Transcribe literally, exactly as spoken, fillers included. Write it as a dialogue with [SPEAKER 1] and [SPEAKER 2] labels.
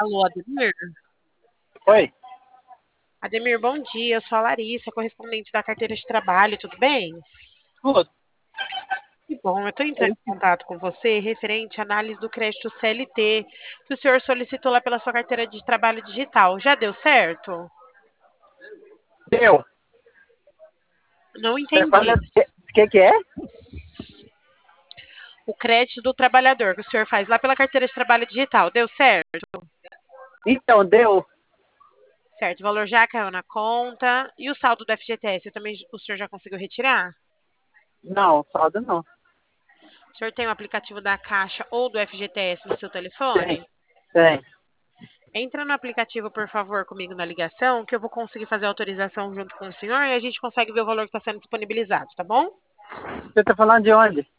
[SPEAKER 1] Alô, Ademir?
[SPEAKER 2] Oi,
[SPEAKER 1] Ademir, bom dia. Eu sou a Larissa, correspondente da carteira de trabalho, tudo bem?
[SPEAKER 2] tudo.
[SPEAKER 1] Que bom, eu estou entrando em contato com você referente à análise do crédito C L T que o senhor solicitou lá pela sua carteira de trabalho digital. Já deu certo?
[SPEAKER 2] Deu.
[SPEAKER 1] Não
[SPEAKER 2] Você fala
[SPEAKER 1] entendi.
[SPEAKER 2] o que, que que é?
[SPEAKER 1] O crédito do trabalhador que o senhor faz lá pela carteira de trabalho digital, deu certo?
[SPEAKER 2] Então, deu.
[SPEAKER 1] Certo, o valor já caiu na conta. E o saldo do F G T S, também o senhor já conseguiu retirar?
[SPEAKER 2] Não, saldo não.
[SPEAKER 1] O senhor tem o aplicativo da Caixa ou do F G T S no seu
[SPEAKER 2] Tem,
[SPEAKER 1] telefone?
[SPEAKER 2] tem.
[SPEAKER 1] Entra no aplicativo, por favor, comigo na ligação, que eu vou conseguir fazer a autorização junto com o senhor e a gente consegue ver o valor que está sendo disponibilizado, tá bom?
[SPEAKER 2] Você tá falando de onde?